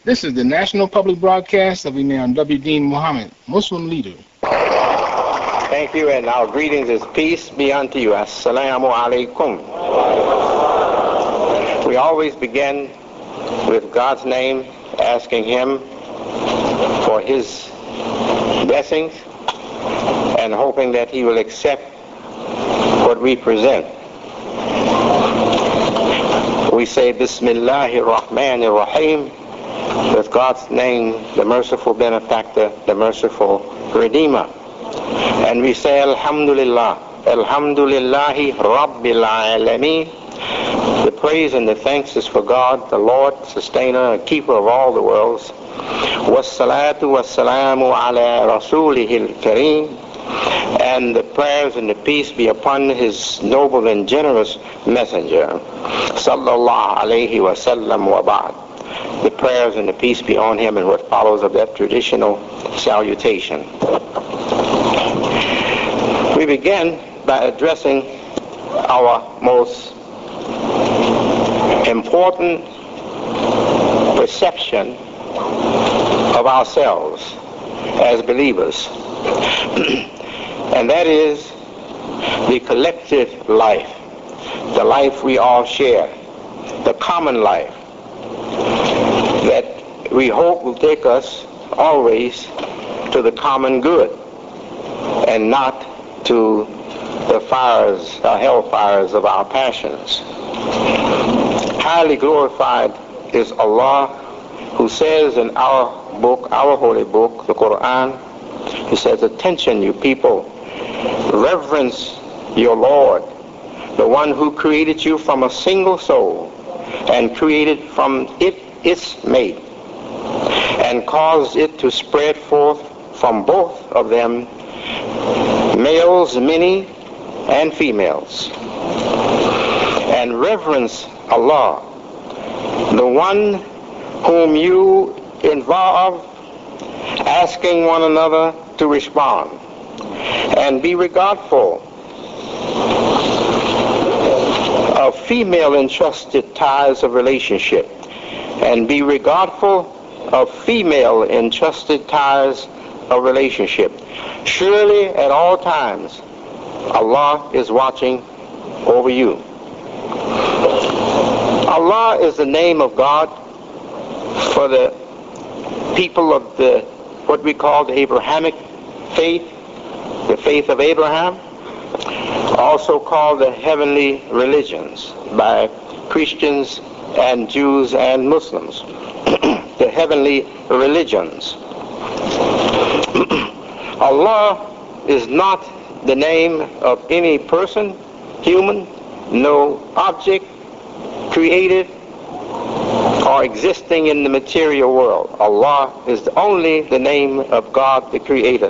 This is the national public broadcast of Imam W. Deen Muhammad, Muslim leader. Thank you, and our greetings is peace be unto you. Assalamu alaikum. We always begin with God's name, asking Him for His blessings and hoping that He will accept what we present. We say Bismillahir Rahmanir Rahim, with God's name, the merciful benefactor, the merciful redeemer. And we say Alhamdulillah, Alhamdulillahi Rabbil Alameen. The praise and the thanks is for God, the Lord, sustainer and keeper of all the worlds. Wassalatu wassalamu ala rasulihil kareem. And the prayers and the peace be upon His noble and generous messenger, sallallahu alayhi wa sallam wa ba'd. The prayers and the peace be on him and what follows of that traditional salutation. We begin by addressing our most important perception of ourselves as believers, and that is the collective life, the life we all share, the common life that we hope will take us always to the common good and not to the fires, the hellfires of our passions. Highly glorified is Allah, who says in our book, our holy book, the Quran, He says, attention you people, reverence your Lord, the one who created you from a single soul and created from it its mate and caused it to spread forth from both of them males many and females. And reverence Allah, the one whom you involve, asking one another to respond, and be regardful of female entrusted ties of relationship, and be regardful of female entrusted ties of relationship. Surely at all times Allah is watching over you. Allah is the name of God for the people of the what we call the Abrahamic faith, the faith of Abraham, also called the heavenly religions by Christians and Jews and Muslims. The heavenly religions. Allah is not the name of any person, human, no object created or existing in the material world. Allah is only the name of God, the Creator.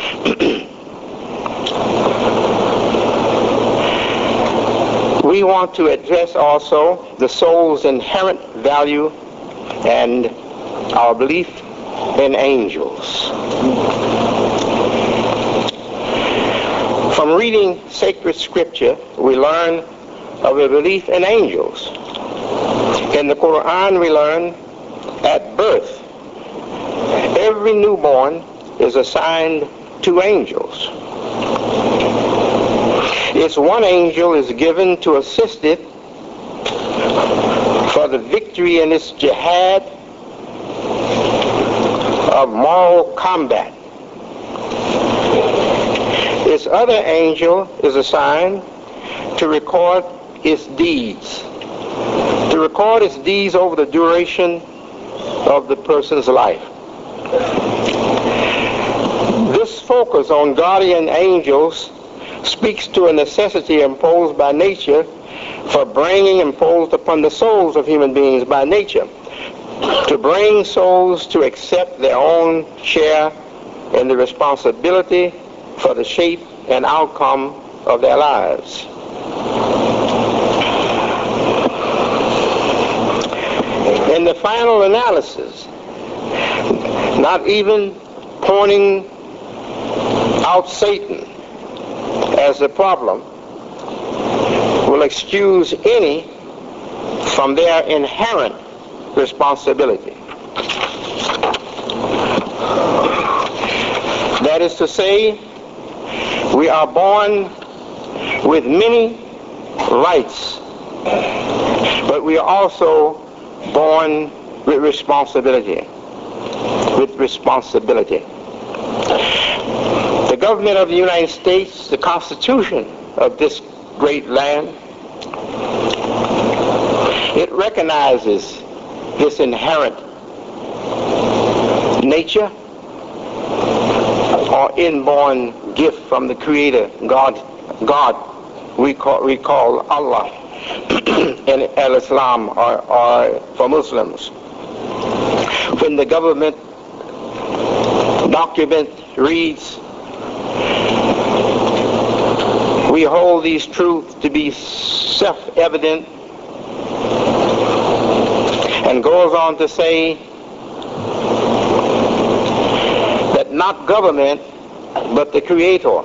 We want to address also the soul's inherent value and our belief in angels. From reading sacred scripture, we learn of a belief in angels. In the Quran, we learn at birth, every newborn is assigned 2 angels. Its one angel is given to assist it for the victory in its jihad of moral combat. Its other angel is assigned to record its deeds, over the duration of the person's life. This focus on guardian angels speaks to a necessity imposed by nature for bringing imposed upon the souls of human beings by nature, to bring souls to accept their own share in the responsibility for the shape and outcome of their lives. In the final analysis, not even pointing out Satan as the problem will excuse any from their inherent responsibility. That is to say, we are born with many rights, but we are also born with responsibility. The government of the United States, the Constitution of this great land, it recognizes this inherent nature or inborn gift from the Creator, God we call Allah in Al-Islam or for Muslims. When the government document reads, we hold these truths to be self-evident, and goes on to say that not government but the Creator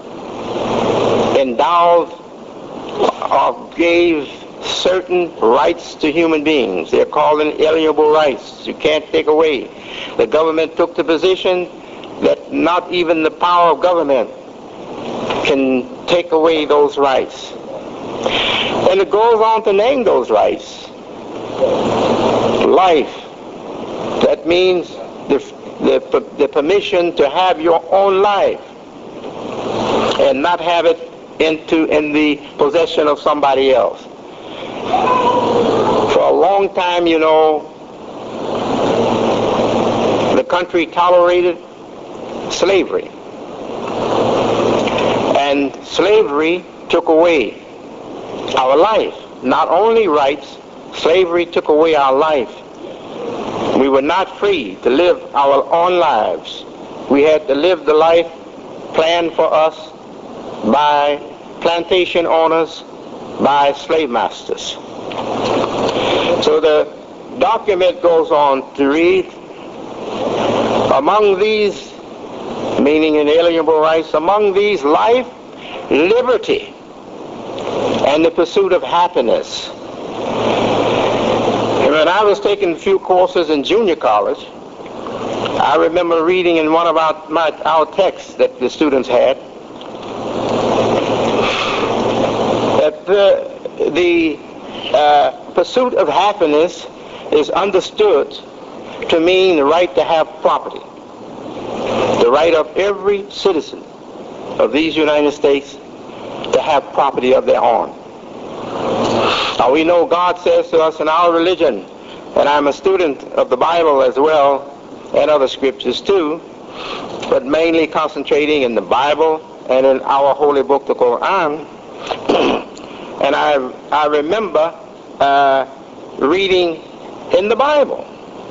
endowed or gave certain rights to human beings. They're called inalienable rights. You can't take away. The government took the position that not even the power of government can take away those rights. And it goes on to name those rights. Life. That means the permission to have your own life and not have it in the possession of somebody else. For a long time, you know, the country tolerated slavery. And slavery took away our life. Not only rights, slavery took away our life. We were not free to live our own lives. We had to live the life planned for us by plantation owners, by slave masters. So the document goes on to read, among these, meaning inalienable rights, among these life, liberty, and the pursuit of happiness. When I was taking a few courses in junior college, I remember reading in one of our texts that the students had that the pursuit of happiness is understood to mean the right to have property, the right of every citizen of these United States to have property of their own. Now we know God says to us in our religion, and I'm a student of the Bible as well, and other scriptures too, but mainly concentrating in the Bible and in our holy book, the Quran. And I remember reading in the Bible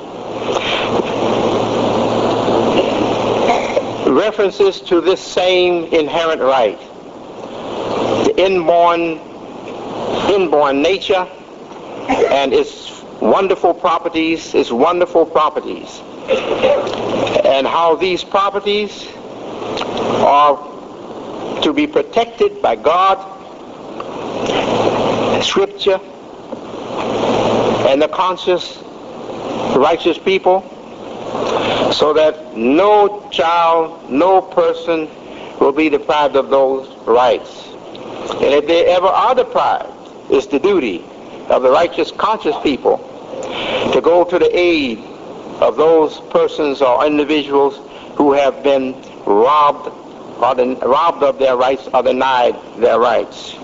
references to this same inherent right, the inborn nature and its wonderful properties, and how these properties are to be protected by God, Scripture, and the conscious, righteous people, so that no child, no person will be deprived of those rights. And if they ever are deprived, it's the duty of the righteous, conscious people to go to the aid of those persons or individuals who have been robbed of their rights or denied their rights.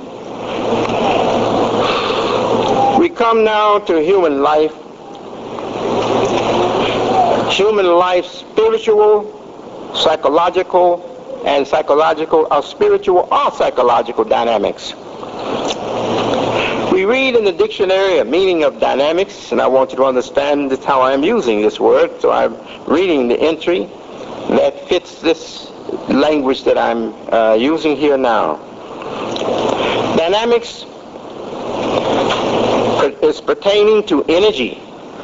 We come now to human life. Human life, spiritual, psychological, and spiritual or psychological dynamics. We read in the dictionary a meaning of dynamics, and I want you to understand just how I'm using this word, so I'm reading the entry that fits this language that I'm using here now. Dynamics is pertaining to energy,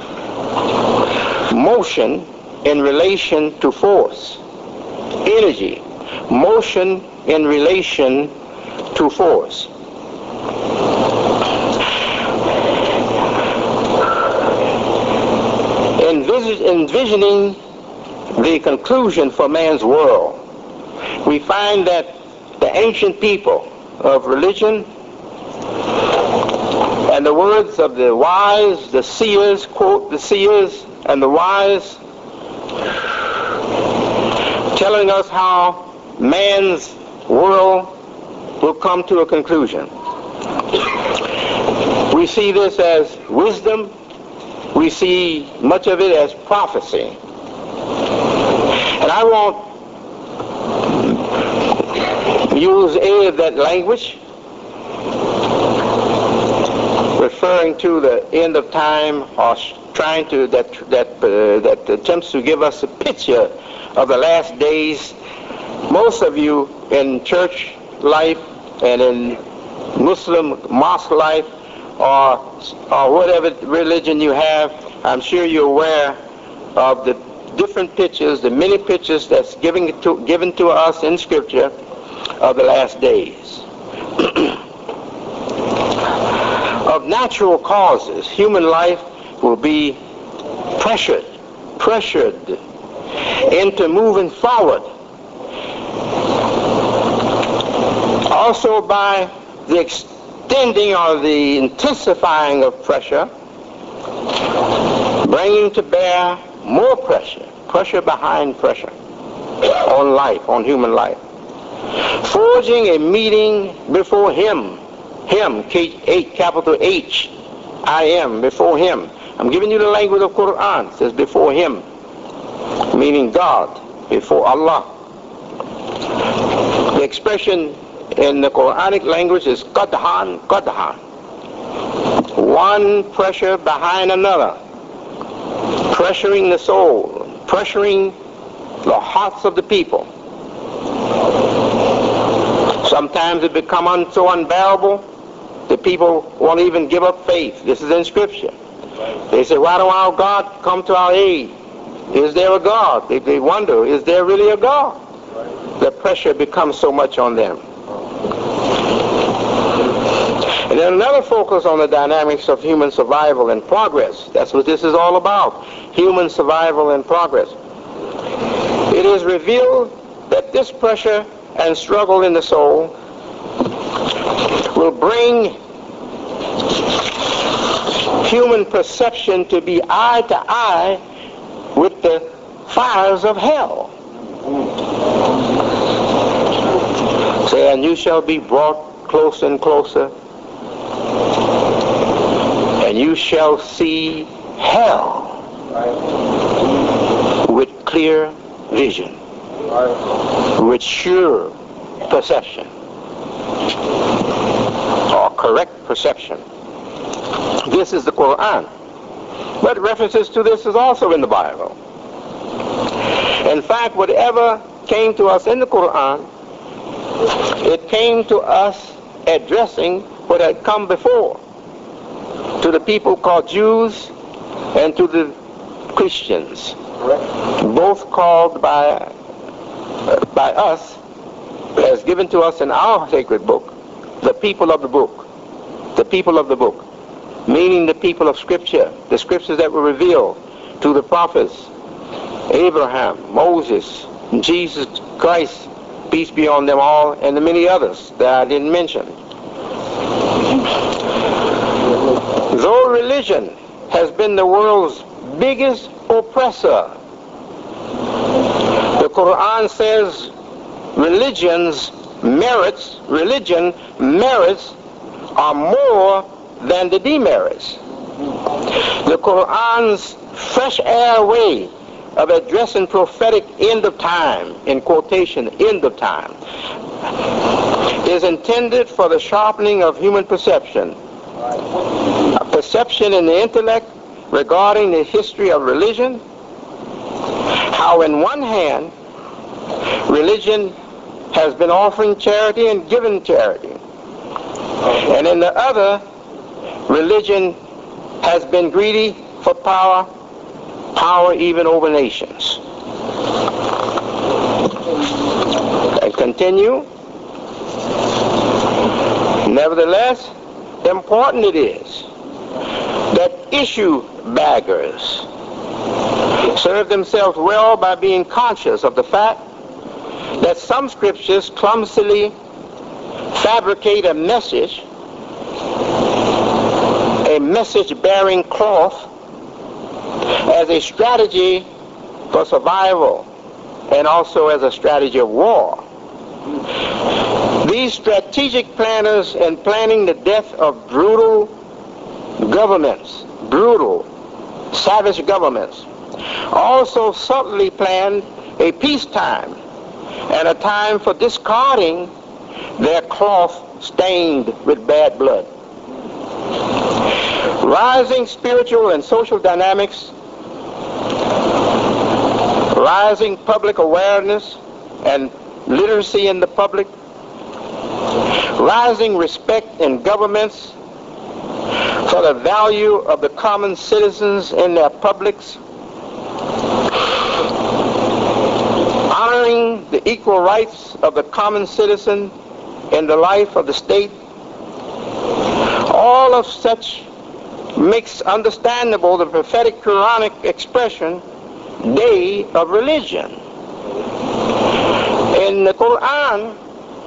motion in relation to force. Energy, motion in relation to force. Envisioning the conclusion for man's world we find that the ancient people of religion, and the words of the wise, the seers, quote, the seers and the wise, telling us how man's world will come to a conclusion. We see this as wisdom. We see much of it as prophecy. And I won't use any of that language referring to the end of time or trying to that attempts to give us a picture of the last days. Most of you in church life and in Muslim mosque life or whatever religion you have, I'm sure you're aware of the different pictures, the many pictures that's given to us in Scripture of the last days. Of natural causes, human life will be pressured into moving forward. Also by the extending or the intensifying of pressure, bringing to bear more pressure behind pressure on life, on human life. Forging a meeting before him, capital H-I-M, before him. I'm giving you the language of Quran. It says before him, meaning God, before Allah. The expression in the Quranic language is qadhan. One pressure behind another, pressuring the soul, pressuring the hearts of the people. Sometimes it becomes so unbearable that people won't even give up faith. This is in Scripture. They say, why don't our God come to our aid? Is there a God? They wonder, is there really a God? The pressure becomes so much on them. And then another focus on the dynamics of human survival and progress. That's what this is all about. Human survival and progress. It is revealed that this pressure and struggle in the soul will bring human perception to be eye to eye with the fires of hell. Say, and you shall be brought closer and closer, and you shall see hell with clear vision, with sure perception, or correct perception. This is the Quran. But references to this is also in the Bible. In fact, whatever came to us in the Quran, it came to us addressing what had come before to the people called Jews and to the Christians, both called by us, as given to us in our sacred book, the people of the book. The people of the book, meaning the people of Scripture, the Scriptures that were revealed to the prophets, Abraham, Moses, Jesus Christ, peace be on them all, and the many others that I didn't mention. Though religion has been the world's biggest oppressor, the Quran says religion merits are more than the demerits. The Quran's fresh air way of addressing prophetic end of time, in quotation, end of time, is intended for the sharpening of human perception. A perception in the intellect regarding the history of religion, how in one hand religion has been offering charity and giving charity, and in the other, religion has been greedy for power even over nations. And continue. Nevertheless, important it is that issue baggers serve themselves well by being conscious of the fact that some scriptures clumsily fabricate a message-bearing cloth as a strategy for survival and also as a strategy of war. These strategic planners, in planning the death of brutal governments, brutal, savage governments, also subtly planned a peacetime and a time for discarding their cloth stained with bad blood. Rising spiritual and social dynamics, rising public awareness and literacy in the public, rising respect in governments for the value of the common citizens in their publics, honoring the equal rights of the common citizen in the life of the state. All of such makes understandable the prophetic Quranic expression, day of religion. In the Quran,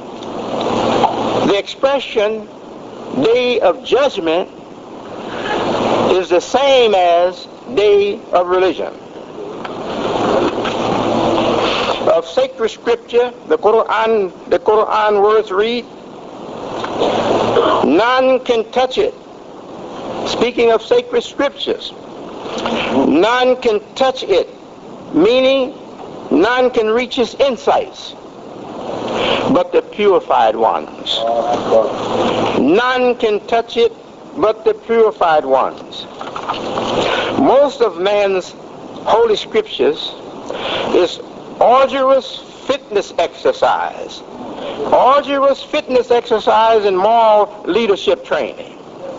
the expression day of judgment is the same as day of religion. Of sacred scripture, the Quran words read, none can touch it. Speaking of sacred scriptures, none can touch it, meaning none can reach its insights but the purified ones. None can touch it but the purified ones. Most of man's holy scriptures is arduous fitness exercise and moral leadership training.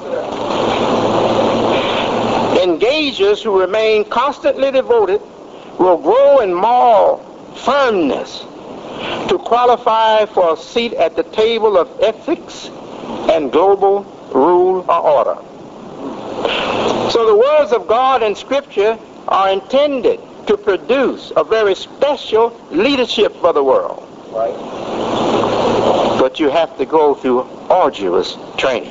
Engagers who remain constantly devoted will grow in moral firmness to qualify for a seat at the table of ethics and global rule or order. So the words of God and Scripture are intended to produce a very special leadership for the world. Right. But you have to go through arduous training.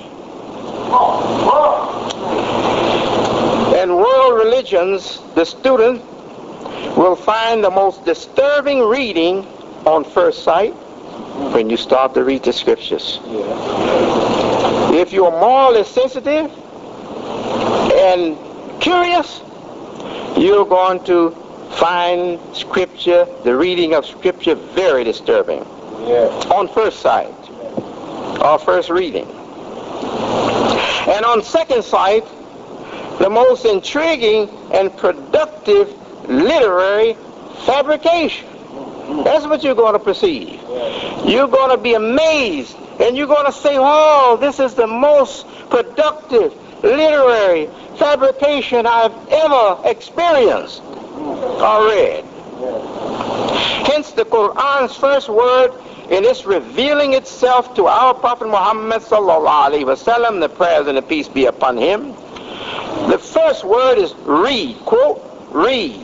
In world religions, the student will find the most disturbing reading on first sight when you start to read the scriptures. Yeah. If you're morally sensitive and curious, you're going to find scripture, the reading of scripture, very disturbing. Yeah. On first sight, or first reading. And on second sight, the most intriguing and productive literary fabrication. That's what you're going to perceive. You're going to be amazed, and you're going to say, oh, this is the most productive literary fabrication I've ever experienced or read. Hence the Quran's first word in its revealing itself to our Prophet Muhammad sallallahu alaihi wasallam, the prayers and the peace be upon him. The first word is read, quote, read.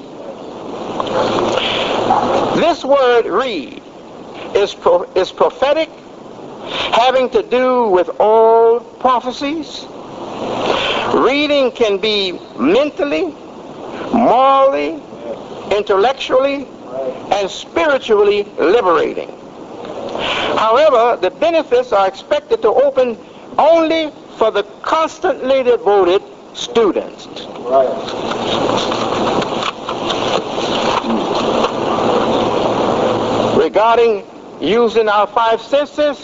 This word read is prophetic, having to do with all prophecies. Reading can be mentally, morally, intellectually, and spiritually liberating. However, the benefits are expected to open only for the constantly devoted students. Regarding using our five senses,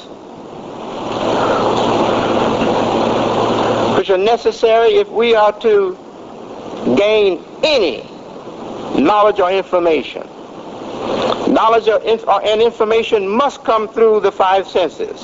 which are necessary if we are to gain any knowledge or information. Knowledge and information must come through the five senses.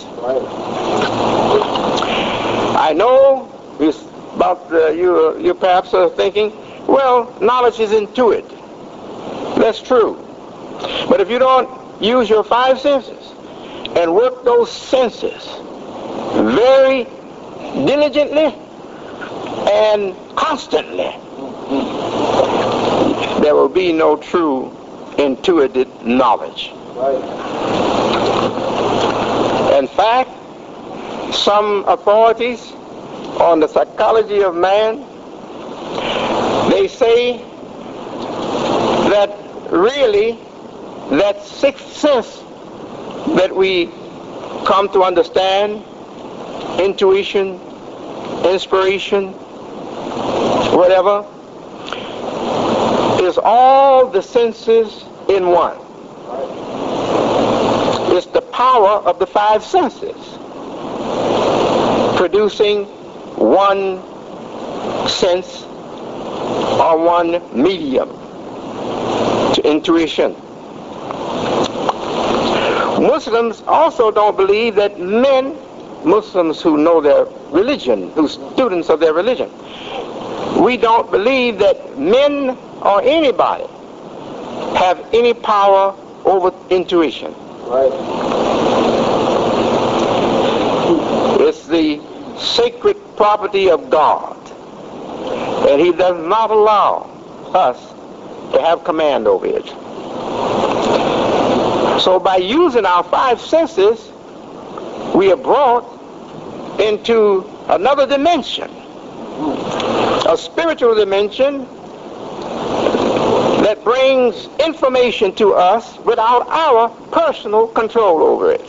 I know you perhaps are thinking, well, knowledge is intuitive. That's true. But if you don't use your five senses and work those senses very diligently and constantly, there will be no true intuitive knowledge. In fact, some authorities on the psychology of man, they say that really that sixth sense that we come to understand, intuition, inspiration, whatever, is all the senses in one. It's the power of the five senses producing one sense or one medium to intuition. Muslims also don't believe that men, Muslims who know their religion, who are students of their religion, we don't believe that men or anybody have any power over intuition. It's the sacred property of God, and He does not allow us to have command over it. So by using our five senses, we are brought into another dimension, a spiritual dimension that brings information to us without our personal control over it.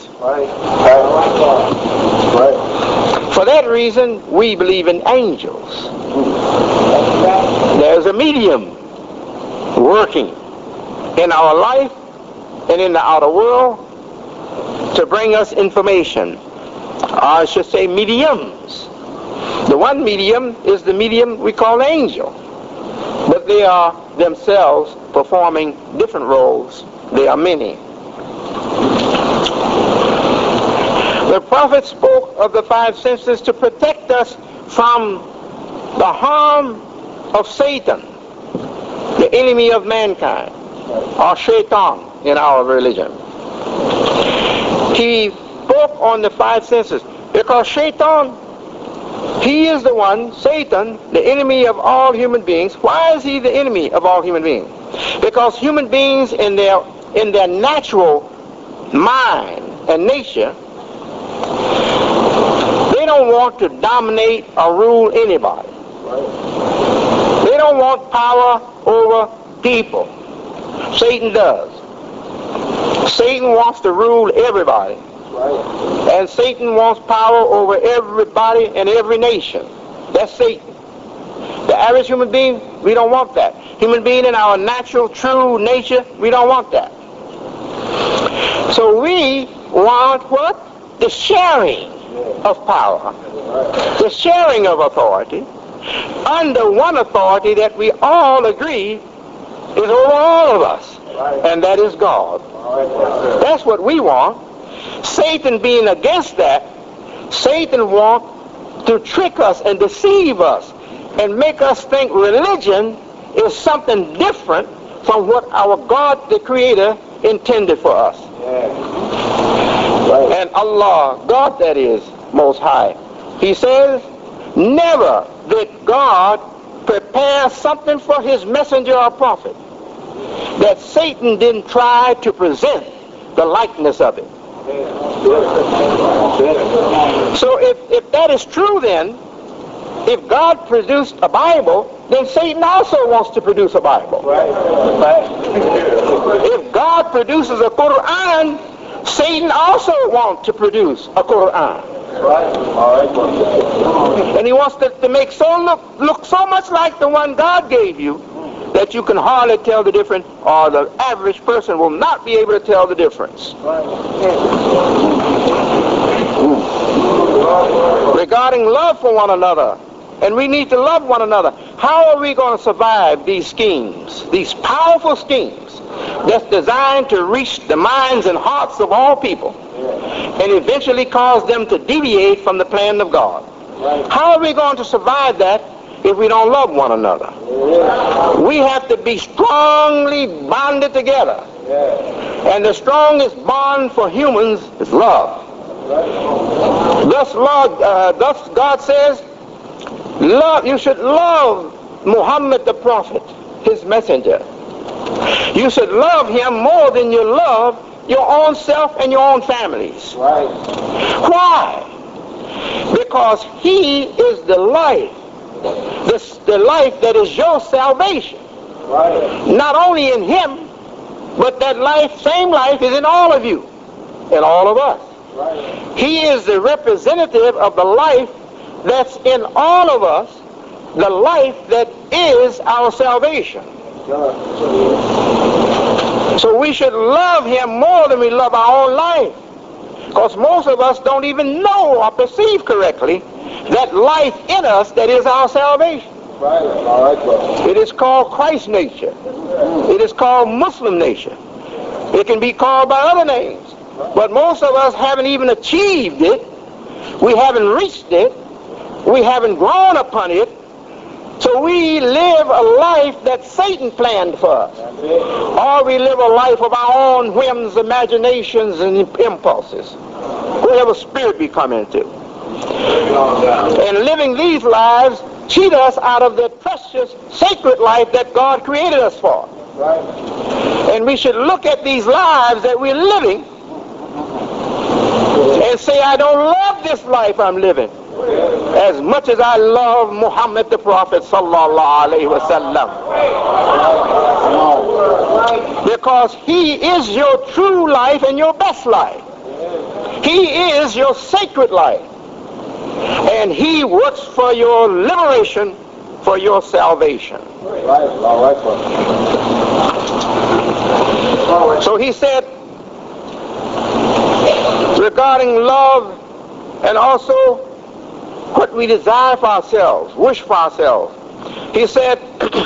For that reason, we believe in angels. There's a medium working in our life and in the outer world to bring us information. I should say mediums. The one medium is the medium we call angel, but they are themselves performing different roles. They are many. The prophet spoke of the five senses to protect us from the harm of Satan, the enemy of mankind, or Shaitan in our religion. He spoke on the five senses because Shaitan, he is the one, Satan, the enemy of all human beings. Why is he the enemy of all human beings? Because human beings in their natural mind and nature, they don't want to dominate or rule anybody. They don't want power over people. Satan does. Satan wants to rule everybody. And Satan wants power over everybody and every nation. That's Satan. The average human being, we don't want that. Human being in our natural, true nature, we don't want that. So we want what? The sharing of power. The sharing of authority under one authority that we all agree is over all of us. And that is God. That's what we want. Satan being against that, Satan wants to trick us and deceive us and make us think religion is something different from what our God, the Creator, intended for us. And Allah, God that is, Most High, He says, never did God prepare something for His messenger or prophet that Satan didn't try to present the likeness of it. So if that is true, then if God produced a Bible, then Satan also wants to produce a Bible. If God produces a Quran, Satan also wants to produce a Quran. And he wants to make look so much like the one God gave you that you can hardly tell the difference, or the average person will not be able to tell the difference. Regarding love for one another, and we need to love one another. How are we going to survive these schemes, these powerful schemes that's designed to reach the minds and hearts of all people and eventually cause them to deviate from the plan of God? How are we going to survive that if we don't love one another? We have to be strongly bonded together. And the strongest bond for humans is love. Thus God says, you should love Muhammad the Prophet, his messenger. You should love him more than you love your own self and your own families. Right. Why? Because he is the life, the life that is your salvation. Right. Not only in him, but that life, same life, is in all of you, in all of us. Right. He is the representative of the life that's in all of us, the life that is our salvation. So we should love him more than we love our own life. Because most of us don't even know or perceive correctly that life in us that is our salvation. Right. All right, brother. It is called Christ nature. It is called Muslim nature. It can be called by other names. But most of us haven't even achieved it. We haven't reached it. We haven't grown upon it. So we live a life that Satan planned for us. Or we live a life of our own whims, imaginations, and impulses. Whatever spirit we come into. And living these lives cheat us out of the precious, sacred life that God created us for. Right. And we should look at these lives that we're living and say, I don't love this life I'm living as much as I love Muhammad the Prophet sallallahu alaihi wasallam. Because he is your true life and your best life. He is your sacred life. And he works for your liberation, for your salvation. Right. All right, brother. So he said, regarding love and also what we desire for ourselves, wish for ourselves, he said,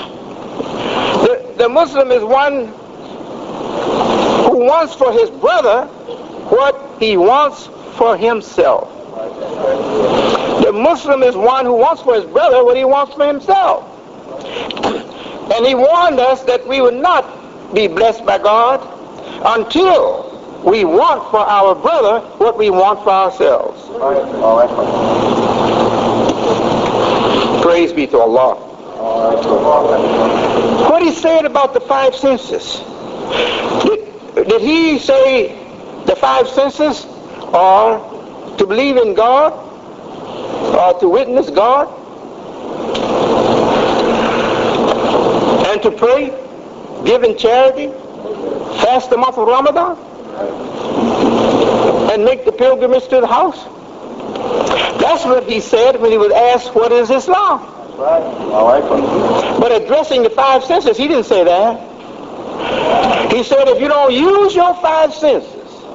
the Muslim is one who wants for his brother what he wants for himself. The Muslim is one who wants for his brother what he wants for himself. And he warned us that we would not be blessed by God until we want for our brother what we want for ourselves. All right. Praise be to Allah. All right. What he said about the five senses. Did he say the five senses are to believe in God or to witness God and to pray, give in charity, fast the month of Ramadan, and make the pilgrimage to the house? That's what he said when he was asked, what is Islam? Right. All right. But addressing the five senses, he didn't say that. He said if you don't use your five senses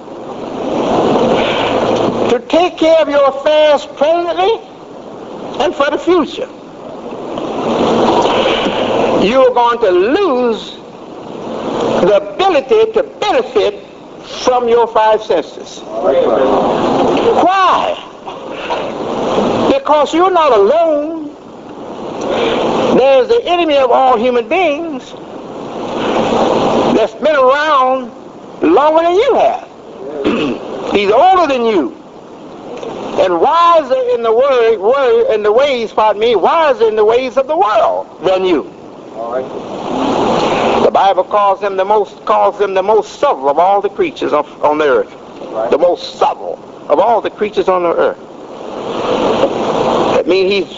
to take care of your affairs presently and for the future, you're going to lose the ability to benefit from your five senses. Why? Because you're not alone. There's the enemy of all human beings that's been around longer than you have. He's older than you and wiser in the ways of the world than you. All right. The Bible calls them the most subtle of all the creatures on the earth. Right. The most subtle of all the creatures on the earth. That means he's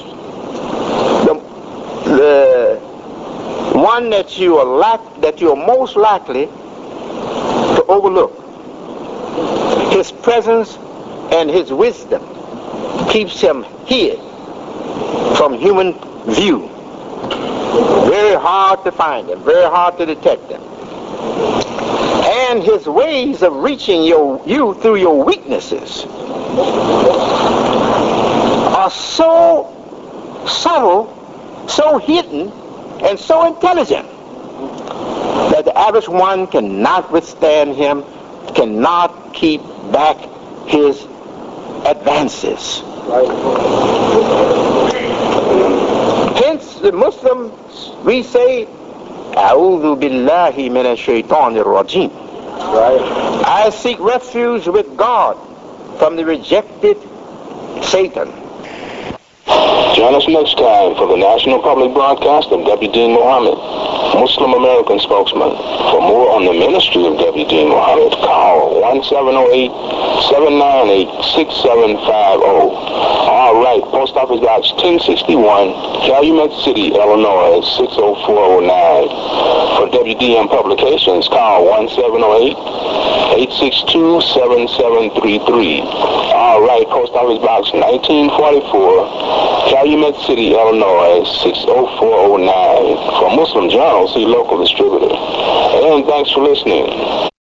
the one that you are most likely to overlook. His presence and his wisdom keeps him hid from human view. Very hard to find him, very hard to detect him. And his ways of reaching you through your weaknesses are so subtle, so hidden, and so intelligent that the average one cannot withstand him, cannot keep back his advances. Right. Hence, the Muslims, we say, A'udhu billahi minash shaitanir rajim. Right. I seek refuge with God from the rejected Satan. Join us next time for the National Public Broadcast of W. Dean Muhammad. Muslim American spokesman. For more on the ministry of W.D. Muhammad, call 1-708-798-6750. All right, Post Office Box 1061, Calumet City, Illinois, 60409. For WDM Publications, call 1-708-862-7733. All right, Post Office Box 1944, Calumet City, Illinois, 60409. For Muslim Journal, see local distributor. And thanks for listening.